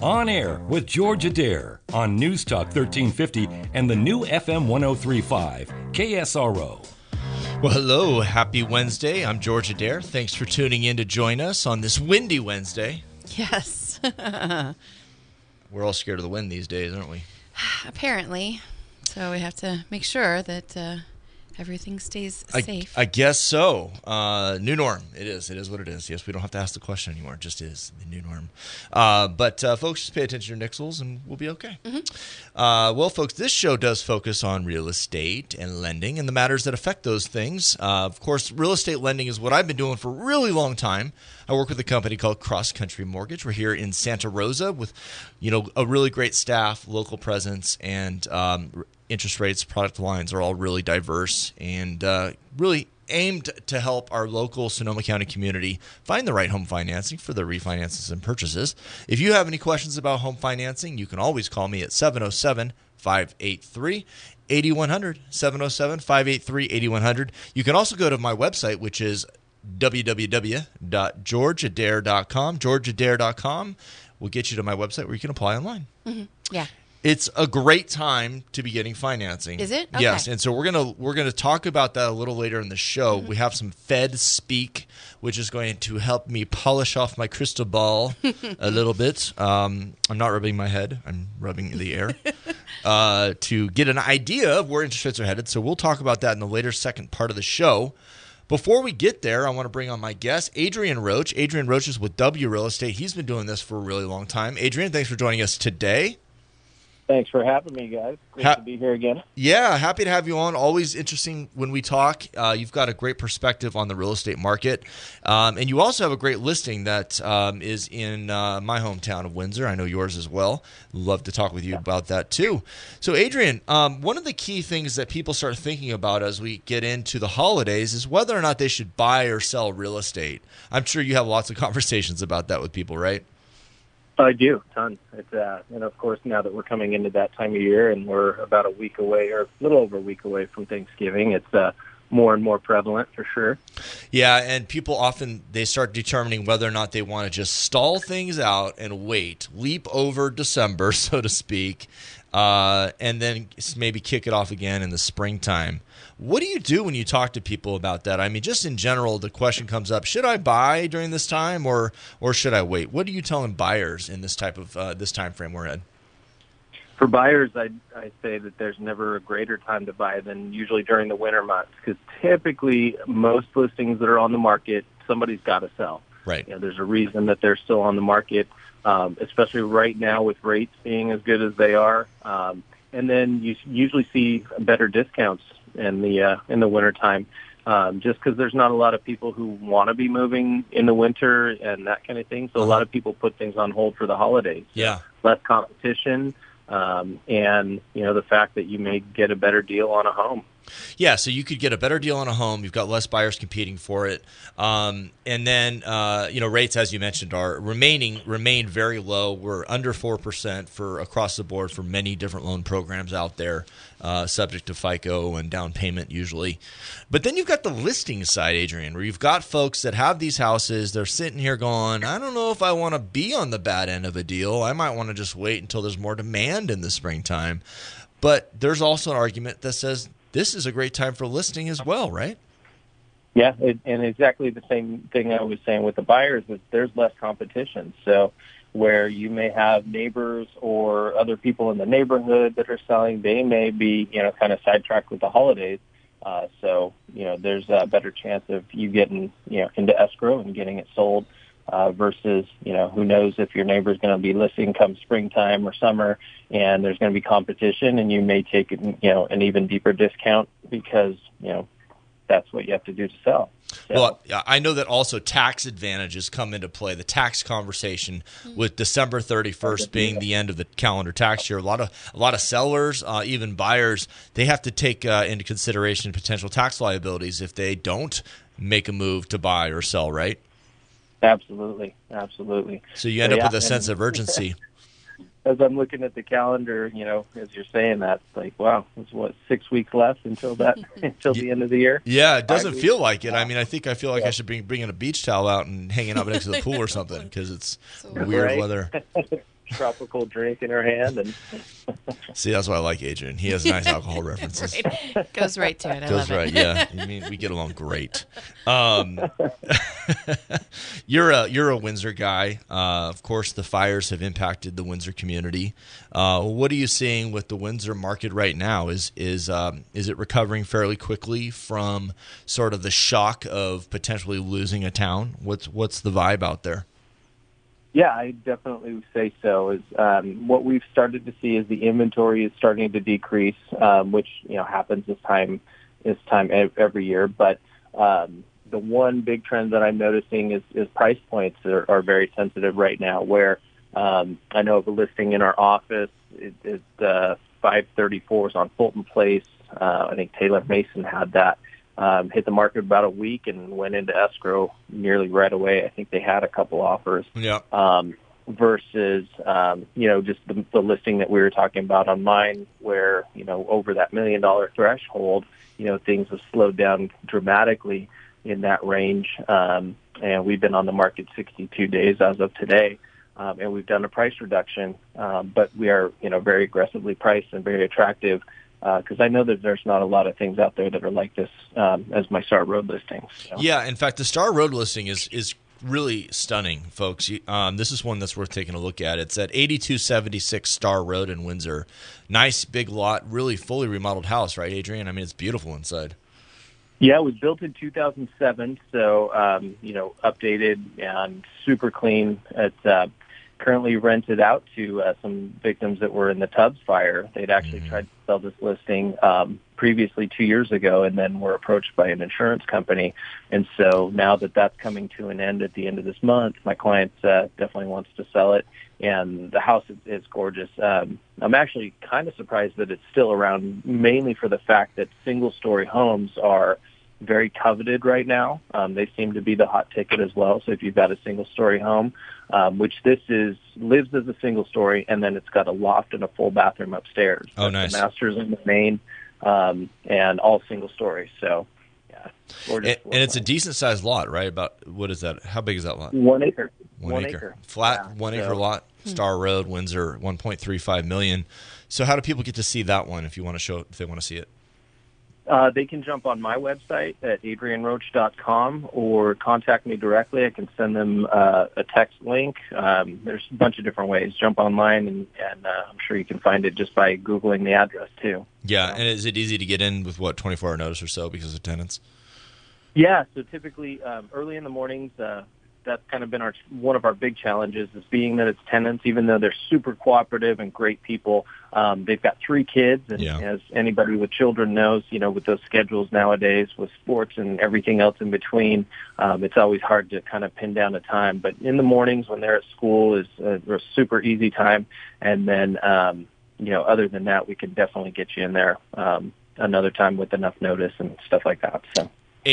On Air with George Adair on News Talk 1350 and the new FM 1035, KSRO. Well, hello. Happy Wednesday. I'm George Adair. Thanks for tuning in to join us on this windy Wednesday. Yes. We're all scared of the wind these days, aren't we? Apparently. So we have to make sure that everything stays safe. I guess so. New norm. It is. It is what it is. Yes, we don't have to ask the question anymore. It just is the new norm. But folks, just pay attention to Nixles and we'll be okay. Mm-hmm. Well, folks, this show does focus on real estate and lending and the matters that affect those things. Of course, real estate lending is what I've been doing for a really long time. I work with a company called Cross Country Mortgage. We're here in Santa Rosa with, a really great staff, local presence, and interest rates, product lines are all really diverse and really aimed to help our local Sonoma County community find the right home financing for their refinances and purchases. If you have any questions about home financing, you can always call me at 707-583-8100, 707-583-8100. You can also go to my website, which is www.georgeadair.com. georgeadair.com will get you to my website where you can apply online. Mm-hmm. Yeah. It's a great time to be getting financing. Is it? Okay. Yes, and so we're gonna talk about that a little later in the show. Mm-hmm. We have some Fed speak, which is going to help me polish off my crystal ball a little bit. I'm not rubbing my head; I'm rubbing the air to get an idea of where interest rates are headed. So we'll talk about that in the later second part of the show. Before we get there, I want to bring on my guest, Adrian Roach. Adrian Roach is with W Real Estate. He's been doing this for a really long time. Adrian, thanks for joining us today. Thanks for having me, guys. Great to be here again. Yeah, happy to have you on. Always interesting when we talk. You've got a great perspective on the real estate market. And you also have a great listing that is in my hometown of Windsor. I know yours as well. Love to talk with you about that too. So, Adrian, one of the key things that people start thinking about as we get into the holidays is whether or not they should buy or sell real estate. I'm sure you have lots of conversations about that with people, right? I do, tons. It's and of course now that we're coming into that time of year and we're about a week away or a little over a week away from Thanksgiving, it's more and more prevalent for sure. Yeah, and people often they start determining whether or not they want to just stall things out and wait, leap over December, so to speak, and then maybe kick it off again in the springtime. What do you do when you talk to people about that? I mean, just in general, the question comes up: should I buy during this time, or should I wait? What are you telling buyers in this type of this time frame we're in? For buyers, I say that there's never a greater time to buy than usually during the winter months, because typically most listings that are on the market, somebody's got to sell. Right. There's a reason that they're still on the market, especially right now with rates being as good as they are. And then you usually see better discounts in the wintertime, just because there's not a lot of people who want to be moving in the winter and that kind of thing. So a lot of people put things on hold for the holidays. Yeah. Less competition, and the fact that you may get a better deal on a home. Yeah, so you could get a better deal on a home. You've got less buyers competing for it, and then rates, as you mentioned, remain very low. We're under 4% for across the board for many different loan programs out there, subject to FICO and down payment usually. But then you've got the listing side, Adrian, where you've got folks that have these houses. They're sitting here going, I don't know if I want to be on the bad end of a deal. I might want to just wait until there's more demand in the springtime. But there's also an argument that says this is a great time for listing as well, right? Yeah, and exactly the same thing I was saying with the buyers is there's less competition. So where you may have neighbors or other people in the neighborhood that are selling, they may be, kind of sidetracked with the holidays. So there's a better chance of you getting, into escrow and getting it sold versus, who knows if your neighbor's going to be listing come springtime or summer, and there's going to be competition, and you may take, an even deeper discount because, that's what you have to do to sell. So. Well, I know that also tax advantages come into play. The tax conversation with December 31st being the end of the calendar tax year. A lot of sellers, even buyers, they have to take into consideration potential tax liabilities if they don't make a move to buy or sell, right? Absolutely. So you end up with a sense of urgency. As I'm looking at the calendar, as you're saying that, it's like, wow, it's 6 weeks left until the end of the year? Yeah, it doesn't feel like it. I mean, I feel like I should be bringing a beach towel out and hanging out next to the pool or something because it's weird weather. tropical drink in her hand, and See, that's why I like Adrian. He has nice alcohol references. Right. Goes right to it. I Goes love right, it. yeah. I mean, we get along great. You're a Windsor guy. Of course, the fires have impacted the Windsor community. What are you seeing with the Windsor market right now? Is it recovering fairly quickly from sort of the shock of potentially losing a town? What's the vibe out there? yeah, I definitely would say so. Is what we've started to see is the inventory is starting to decrease, which happens this time every year. But the one big trend that I'm noticing is price points are very sensitive right now. Where I know of a listing in our office, it's 534s on Fulton Place. I think Taylor Mason had that. Hit the market about a week and went into escrow nearly right away. I think they had a couple offers. Yeah. Versus, just the listing that we were talking about on mine where, over that $1 million threshold, things have slowed down dramatically in that range. And we've been on the market 62 days as of today. And we've done a price reduction, but we are, very aggressively priced and very attractive. Because I know that there's not a lot of things out there that are like this as my Star Road listings. So. Yeah, in fact, the Star Road listing is really stunning, folks. This is one that's worth taking a look at. It's at 8276 Star Road in Windsor. Nice big lot, really fully remodeled house, right, Adrian? I mean, it's beautiful inside. Yeah, it was built in 2007, so, updated and super clean. It's currently rented out to some victims that were in the Tubbs fire. They'd actually tried to sell this listing previously 2 years ago and then were approached by an insurance company. And so now that that's coming to an end at the end of this month, my client definitely wants to sell it. And the house is gorgeous. I'm actually kind of surprised that it's still around, mainly for the fact that single-story homes are very coveted right now. They seem to be the hot ticket as well. So if you've got a single-story home, which this lives as a single-story, and then it's got a loft and a full bathroom upstairs. Oh, nice. The master's in the main, and all single-story. So, yeah. And it's a decent-sized lot, right? About, what is that? How big is that lot? 1 acre. 1 acre. Flat, Yeah, 1 acre lot, Star Road, Windsor, $1.35 million. So how do people get to see that one if they want to see it? They can jump on my website at adrianroach.com or contact me directly. I can send them a text link. There's a bunch of different ways. Jump online, and I'm sure you can find it just by Googling the address, too. Yeah, and is it easy to get in with, 24-hour notice or so because of tenants? Yeah, so typically early in the mornings, that's kind of been one of our big challenges is being that it's tenants, even though they're super cooperative and great people. They've got 3 kids, and as anybody with children knows, with those schedules nowadays with sports and everything else in between, it's always hard to kind of pin down a time. But in the mornings when they're at school is a super easy time. And then, other than that, we can definitely get you in there another time with enough notice and stuff like that. So.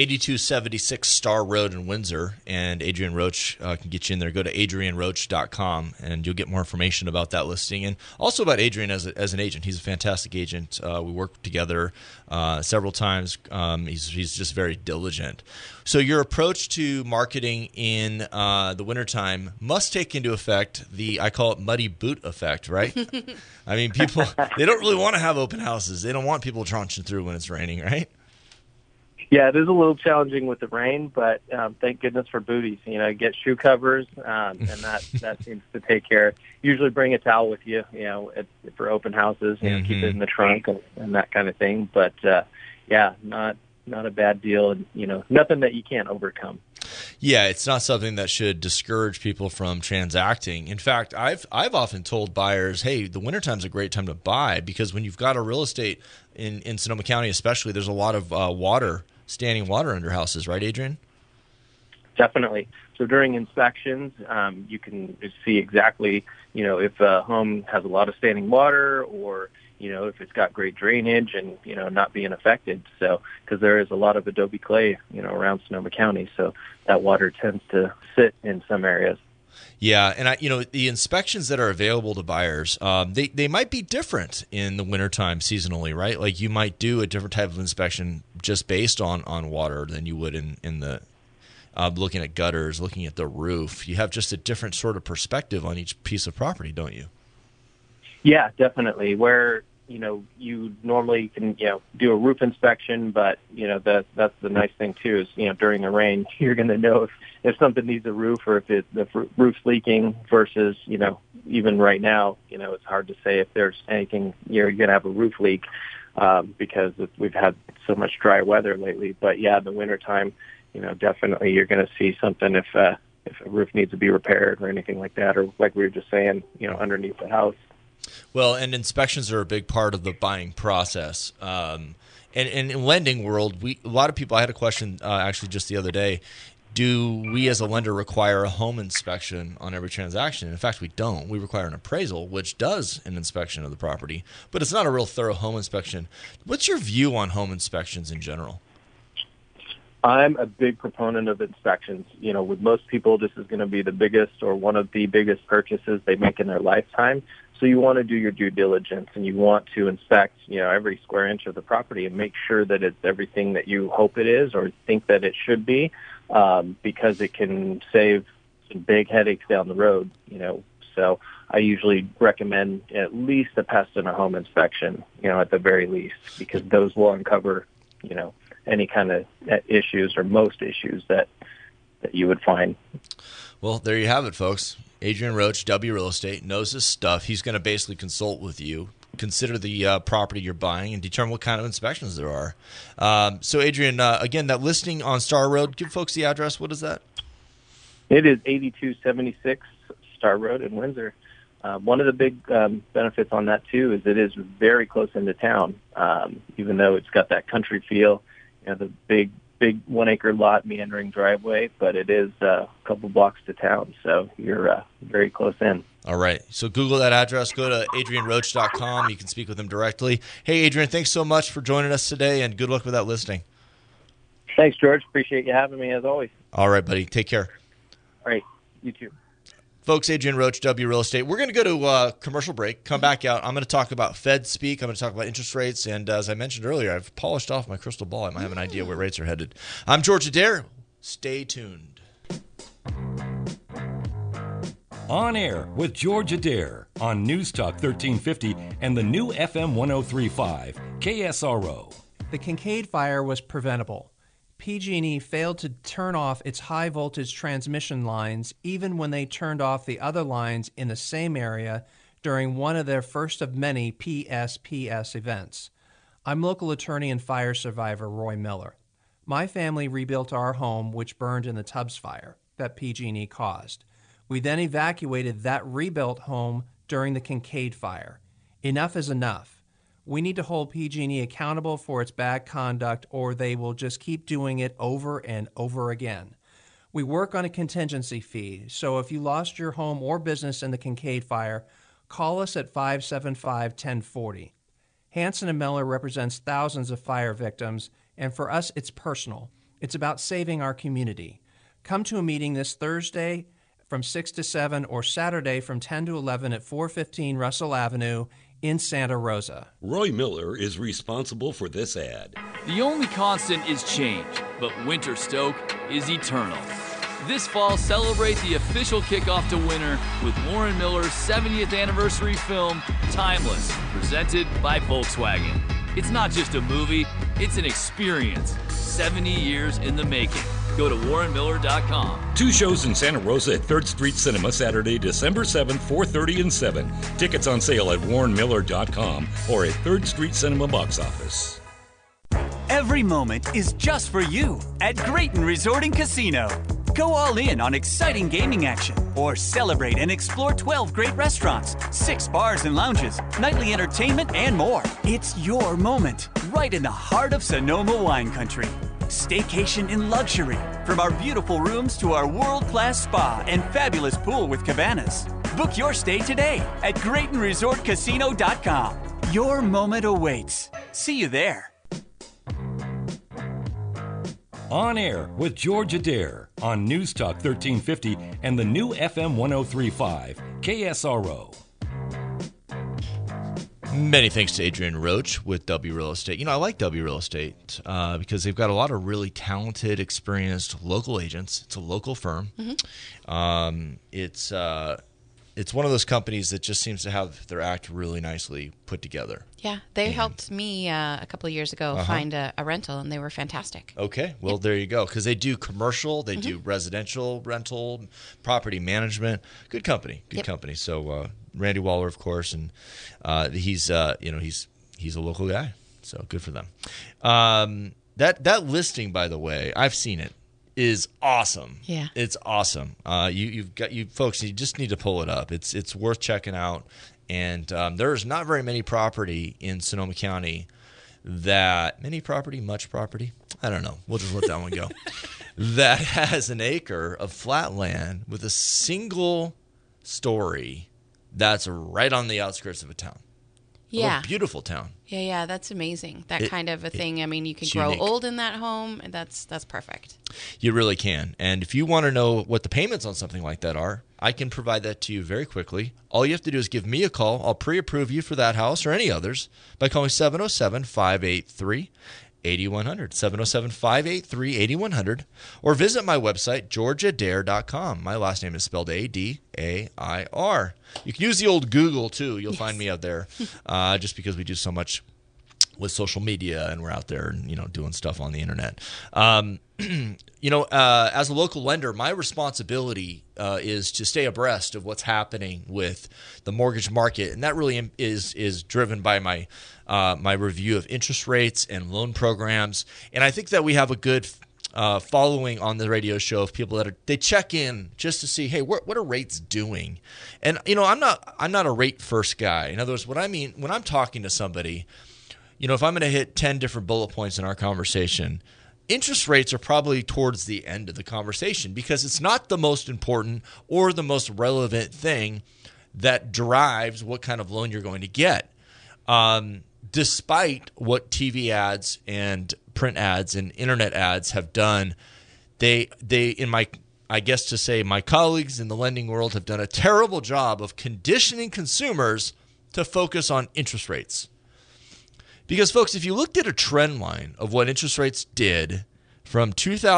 8276 Star Road in Windsor, and Adrian Roach can get you in there. Go to adrianroach.com, and you'll get more information about that listing and also about Adrian as an agent. He's a fantastic agent. We worked together several times. He's just very diligent. So your approach to marketing in the wintertime must take into effect I call it muddy boot effect, right? I mean, people, they don't really want to have open houses. They don't want people trunching through when it's raining, right? Yeah, it is a little challenging with the rain, but thank goodness for booties. Get shoe covers, and that seems to take care. Usually bring a towel with you, for open houses. Keep it in the trunk and that kind of thing. But not a bad deal, and nothing that you can't overcome. Yeah, it's not something that should discourage people from transacting. In fact, I've often told buyers, hey, the wintertime's a great time to buy because when you've got a real estate in Sonoma County especially, there's a lot of standing water under houses, right, Adrian? Definitely. So during inspections, you can see exactly, if a home has a lot of standing water or, if it's got great drainage and, not being affected. So, because there is a lot of adobe clay, around Sonoma County. So that water tends to sit in some areas. Yeah, and the inspections that are available to buyers, they might be different in the wintertime seasonally, right? Like you might do a different type of inspection just based on water than you would in looking at gutters, looking at the roof. You have just a different sort of perspective on each piece of property, don't you? Yeah, definitely. Where, you normally can, do a roof inspection, but, that's the nice thing too is, during the rain, you're going to know if something needs a roof or if the roof's leaking versus, even right now, it's hard to say if there's anything, you're going to have a roof leak because we've had so much dry weather lately. But yeah, the wintertime, definitely you're going to see something if a roof needs to be repaired or anything like that, or like we were just saying, underneath the house. Well, and inspections are a big part of the buying process. And in lending world, a lot of people, I had a question actually just the other day, do we as a lender require a home inspection on every transaction? In fact, we don't. We require an appraisal, which does an inspection of the property, but it's not a real thorough home inspection. What's your view on home inspections in general? I'm a big proponent of inspections. With most people, this is going to be the biggest or one of the biggest purchases they make in their lifetime. So you want to do your due diligence and you want to inspect, every square inch of the property and make sure that it's everything that you hope it is or think that it should be, because it can save some big headaches down the road, So I usually recommend at least a pest and a home inspection, at the very least, because those will uncover, any kind of issues or most issues that you would find. Well, there you have it, folks. Adrian Roach, W Real Estate, knows his stuff. He's going to basically consult with you, consider the property you're buying, and determine what kind of inspections there are. So, Adrian, again, that listing on Star Road, give folks the address. What is that? It is 8276 Star Road in Windsor. One of the big benefits on that, too, is it is very close into town, even though it's got that country feel. The big 1 acre lot, meandering driveway, but it is a couple blocks to town, so you're very close in. All right. So Google that address. Go to adrianroach.com. You can speak with him directly. Hey, Adrian, thanks so much for joining us today, and good luck with that listing. Thanks, George. Appreciate you having me, as always. All right, buddy. Take care. All right. You too. Folks, Adrian Roach, W Real Estate. We're going to go to a commercial break, come back out. I'm going to talk about Fed speak. I'm going to talk about interest rates. And as I mentioned earlier, I've polished off my crystal ball. I might have an idea where rates are headed. I'm George Adair. Stay tuned. On Air with George Adair on News Talk 1350 and the new FM 103.5 KSRO. The Kincaid fire was preventable. PG&E failed to turn off its high-voltage transmission lines even when they turned off the other lines in the same area during one of their first of many PSPS events. I'm local attorney and fire survivor Roy Miller. My family rebuilt our home, which burned in the Tubbs fire that PG&E caused. We then evacuated that rebuilt home during the Kincaid fire. Enough is enough. We need to hold PG&E accountable for its bad conduct, or they will just keep doing it over and over again. We work on a contingency fee, so if you lost your home or business in the Kincaid fire, call us at 575-1040. Hansen & Miller represents thousands of fire victims, and for us, it's personal. It's about saving our community. Come to a meeting this Thursday from 6 to 7 or Saturday from 10 to 11 at 415 Russell Avenue in Santa Rosa. Roy Miller is responsible for this ad. The only constant is change, but Winter Stoke is eternal. This fall, celebrate the official kickoff to winter with Warren Miller's 70th anniversary film, Timeless, presented by Volkswagen. It's not just a movie, it's an experience. 70 years in the making. Go to warrenmiller.com. 2 shows in Santa Rosa at 3rd Street Cinema, Saturday, December 7th, 4:30 and 7. Tickets on sale at warrenmiller.com or at 3rd Street Cinema box office. Every moment is just for you at Grayton Resort and Casino. Go all in on exciting gaming action or celebrate and explore 12 great restaurants, 6 bars and lounges, nightly entertainment, and more. It's your moment, right in the heart of Sonoma wine country. Staycation in luxury, from our beautiful rooms to our world-class spa and fabulous pool with cabanas. Book your stay today at GraytonResortCasino.com. Your moment awaits. See you there. On Air with George Adair on News Talk 1350 and the new FM 103.5 KSRO. Many thanks to Adrian Roach with W Real Estate. I like W Real Estate because they've got a lot of really talented, experienced local agents. It's a local firm. It's one of those companies that just seems to have their act really nicely put together. Yeah, they helped me a couple of years ago find a rental, and they were fantastic. Okay, well, there you go. Because they do commercial, they do residential rental, property management. Good company, good company. So Randy Waller, of course, and he's a local guy. So good for them. That listing, by the way, I've seen it, is awesome. Yeah, it's awesome. You folks, you just need to pull it up. It's worth checking out. And there's not very many property in Sonoma County much property. I don't know. We'll just let that one go. That has an acre of flat land with a single story that's right on the outskirts of a town. Yeah. A beautiful town. Yeah, that's amazing. That kind of a thing. I mean, you can it's grow unique. old in that home, and that's perfect. You really can. And if you want to know what the payments on something like that are, I can provide that to you very quickly. All you have to do is give me a call. I'll pre-approve you for that house or any others by calling 707-583-8100, 707-583-8100, or visit my website, georgeadair.com. My last name is spelled A-D-A-I-R. You can use the old Google, too. You'll find me out there just because we do so much with social media and we're out there and, doing stuff on the internet. As a local lender, my responsibility is to stay abreast of what's happening with the mortgage market, and that really is driven by my my review of interest rates and loan programs. And I think that we have a good following on the radio show of people that they check in just to see, hey, what are rates doing? And I'm not a rate first guy. In other words, what I mean when I'm talking to somebody, if I'm going to hit 10 different bullet points in our conversation, interest rates are probably towards the end of the conversation because it's not the most important or the most relevant thing that drives what kind of loan you're going to get. Despite what TV ads and print ads and internet ads have done, my colleagues in the lending world have done a terrible job of conditioning consumers to focus on interest rates. Because, folks, if you looked at a trend line of what interest rates did from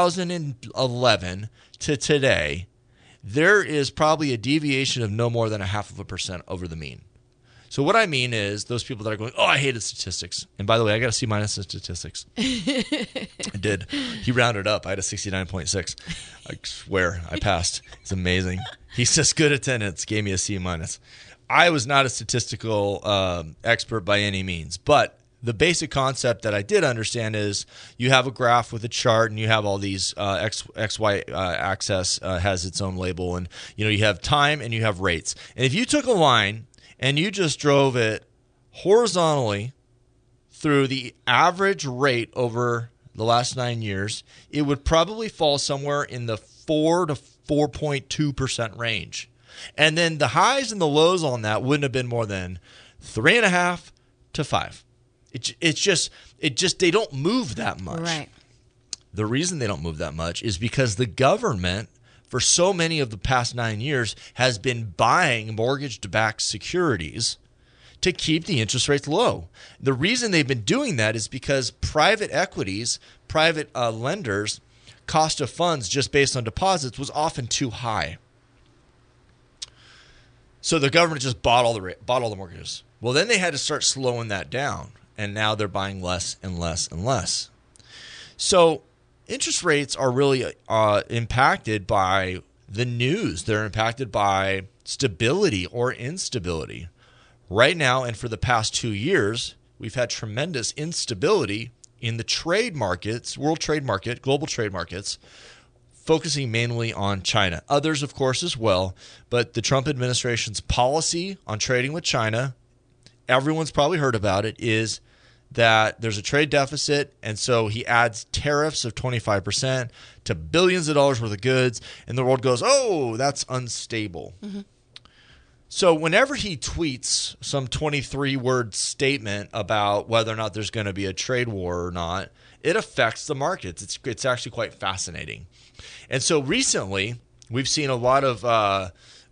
2011 to today, there is probably a deviation of no more than 0.5% over the mean. So what I mean is those people that are going, I hated statistics. And by the way, I got a C- in statistics. I did. He rounded up. I had a 69.6. I swear I passed. It's amazing. He's just good attendance. Gave me a C-. I was not a statistical expert by any means, but the basic concept that I did understand is you have a graph with a chart and you have all these XY axis has its own label, and you have time and you have rates. And if you took a line and you just drove it horizontally through the average rate over the last 9 years, it would probably fall somewhere in the 4 to 4.2% range. And then the highs and the lows on that wouldn't have been more than 3.5 to 5. It's just they don't move that much. Right. The reason they don't move that much is because the government, for so many of the past 9 years, has been buying mortgage-backed securities to keep the interest rates low. The reason they've been doing that is because private equities, private lenders, cost of funds just based on deposits was often too high. So the government just bought all the mortgages. Well, then they had to start slowing that down. And now they're buying less and less and less. So interest rates are really impacted by the news. They're impacted by stability or instability. Right now, and for the past 2 years, we've had tremendous instability in the trade markets, world trade market, global trade markets, focusing mainly on China. Others, of course, as well. But the Trump administration's policy on trading with China, everyone's probably heard about it, is that there's a trade deficit, and so he adds tariffs of 25% to billions of dollars worth of goods, and the world goes, oh, that's unstable. Mm-hmm. So whenever he tweets some 23-word statement about whether or not there's going to be a trade war or not, it affects the markets. It's actually quite fascinating. And so recently, we've seen a lot of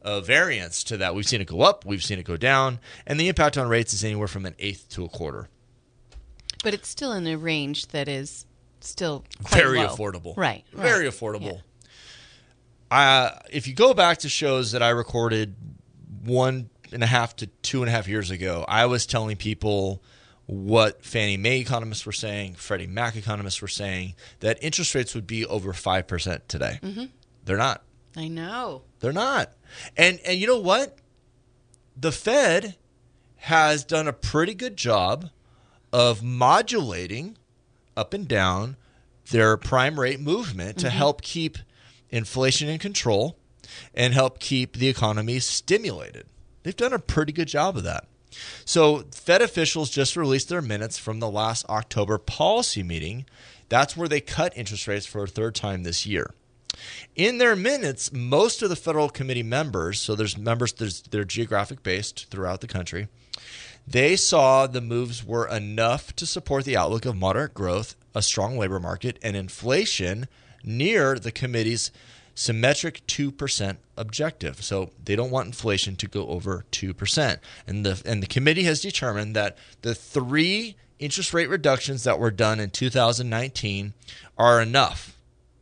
a variance to that. We've seen it go up, we've seen it go down, and the impact on rates is anywhere from 1/8 to 1/4. But it's still in a range that is still quite Very low. affordable. Right. Very affordable. Yeah. If you go back to shows that I recorded 1.5 to 2.5 years ago, I was telling people what Fannie Mae economists were saying, Freddie Mac economists were saying, that interest rates would be over 5% today. Mm-hmm. They're not. I know. They're not. And you know what? The Fed has done a pretty good job of modulating up and down their prime rate movement to help keep inflation in control and help keep the economy stimulated. They've done a pretty good job of that. So Fed officials just released their minutes from the last October policy meeting. That's where they cut interest rates for a third time this year. In their minutes, most of the federal committee members, so they're geographic based throughout the country, they saw the moves were enough to support the outlook of moderate growth, a strong labor market, and inflation near the committee's symmetric 2% objective. So they don't want inflation to go over 2%. And the committee has determined that the 3 interest rate reductions that were done in 2019 are enough.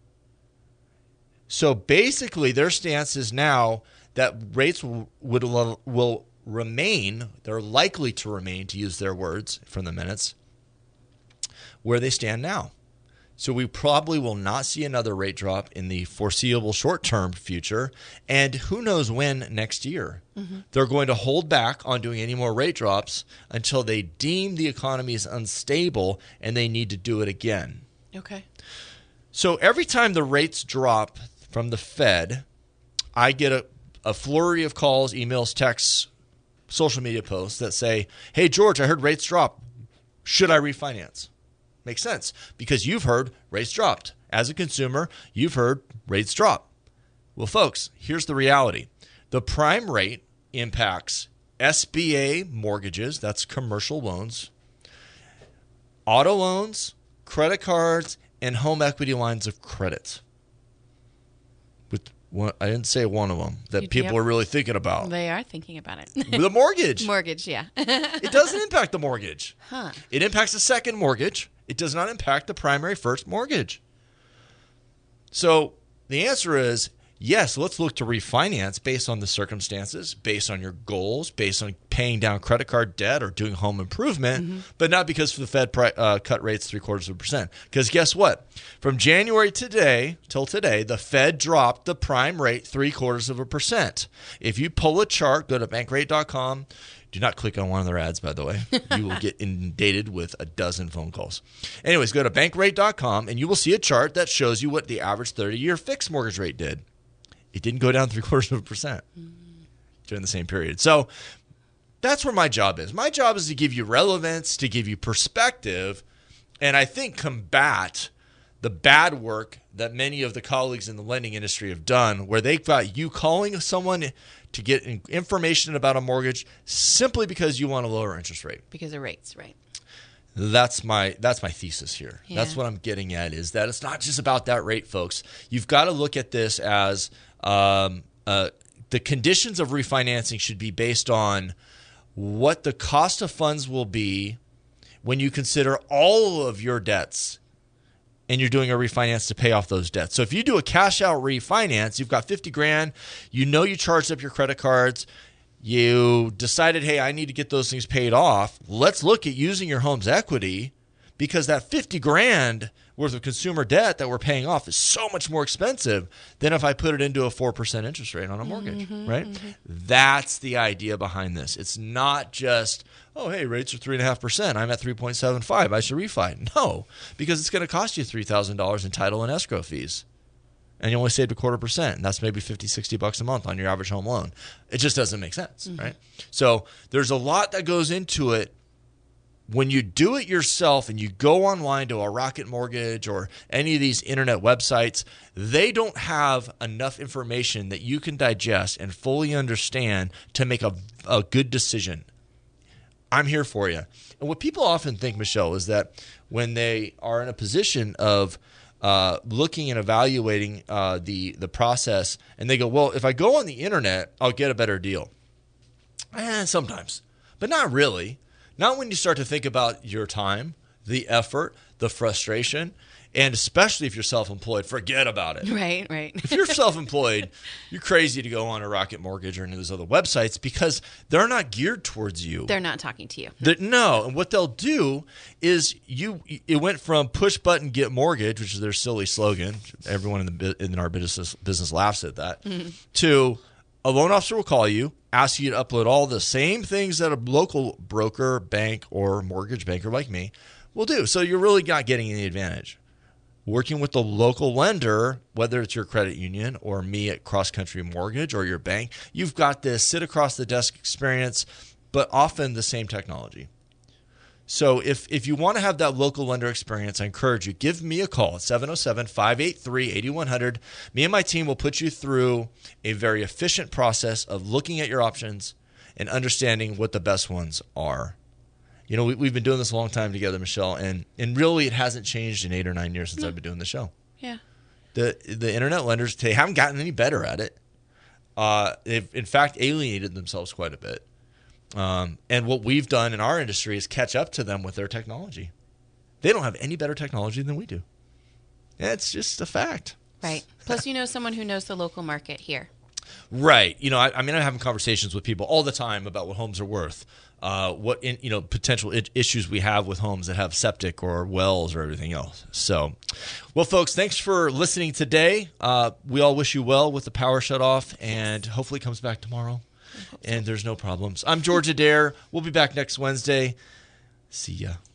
So basically their stance is now that rates will remain, they're likely to remain, to use their words from the minutes, where they stand now. So we probably will not see another rate drop in the foreseeable short-term future, and who knows when next year. Mm-hmm. They're going to hold back on doing any more rate drops until they deem the economy is unstable and they need to do it again. Okay. So every time the rates drop from the Fed, I get a flurry of calls, emails, texts, social media posts that say, hey, George, I heard rates drop. Should I refinance? Makes sense because you've heard rates dropped. As a consumer, you've heard rates drop. Well, folks, here's the reality. The prime rate impacts SBA mortgages, that's commercial loans, auto loans, credit cards, and home equity lines of credit. I didn't say one of them that people are really thinking about. They are thinking about it. The mortgage. Mortgage, yeah. It doesn't impact the mortgage. Huh. It impacts the second mortgage. It does not impact the primary first mortgage. So the answer is, yes, let's look to refinance based on the circumstances, based on your goals, based on paying down credit card debt or doing home improvement, but not because the Fed cut rates 0.75%. Because guess what? From January till today, the Fed dropped the prime rate 0.75%. If you pull a chart, go to bankrate.com. Do not click on one of their ads, by the way. You will get inundated with a dozen phone calls. Anyways, go to bankrate.com, and you will see a chart that shows you what the average 30-year fixed mortgage rate did. It didn't go down 0.75% during the same period. So that's where my job is. My job is to give you relevance, to give you perspective, and I think combat the bad work that many of the colleagues in the lending industry have done, where they've got you calling someone to get information about a mortgage simply because you want a lower interest rate. Because of rates, right? That's my thesis here. Yeah. That's what I'm getting at, is that it's not just about that rate, folks. You've got to look at this as the conditions of refinancing should be based on what the cost of funds will be when you consider all of your debts and you're doing a refinance to pay off those debts. So if you do a cash out refinance, you've got $50,000, you charged up your credit cards, you decided, hey, I need to get those things paid off. Let's look at using your home's equity, because that $50,000 worth of consumer debt that we're paying off is so much more expensive than if I put it into a 4% interest rate on a mortgage, right? Mm-hmm. That's the idea behind this. It's not just, oh, hey, rates are 3.5%. I'm at 3.75. I should refi. No, because it's going to cost you $3,000 in title and escrow fees. And you only saved 0.25%, and that's maybe $50-$60 a month on your average home loan. It just doesn't make sense, right? So there's a lot that goes into it. When you do it yourself and you go online to a Rocket Mortgage or any of these internet websites, they don't have enough information that you can digest and fully understand to make a good decision. I'm here for you. And what people often think, Michelle, is that when they are in a position of looking and evaluating the process, and they go, well, if I go on the internet, I'll get a better deal. Sometimes, but not really. Not when you start to think about your time, the effort, the frustration, and especially if you're self-employed, forget about it. Right. If you're self-employed, you're crazy to go on a Rocket Mortgage or any of those other websites because they're not geared towards you. They're not talking to you. No, and what they'll do is it went from push button get mortgage, which is their silly slogan. Everyone in our business laughs at that. Mm-hmm. To a loan officer will call you, ask you to upload all the same things that a local broker, bank, or mortgage banker like me will do. So you're really not getting any advantage. Working with the local lender, whether it's your credit union or me at Cross Country Mortgage or your bank, you've got this sit across the desk experience, but often the same technology. So if you want to have that local lender experience, I encourage you, give me a call at 707-583-8100. Me and my team will put you through a very efficient process of looking at your options and understanding what the best ones are. You know, we've been doing this a long time together, Michelle, and really it hasn't changed in 8 or 9 years since I've been doing the show. Yeah. The internet lenders, they haven't gotten any better at it. They've, in fact, alienated themselves quite a bit. And what we've done in our industry is catch up to them with their technology. They don't have any better technology than we do. It's just a fact. Right. Plus, you know someone who knows the local market here. Right. You know, I'm having conversations with people all the time about what homes are worth. What potential issues we have with homes that have septic or wells or everything else. So, well, folks, thanks for listening today. We all wish you well with the power shut off, and hopefully it comes back tomorrow. And there's no problems. I'm George Adair. We'll be back next Wednesday. See ya.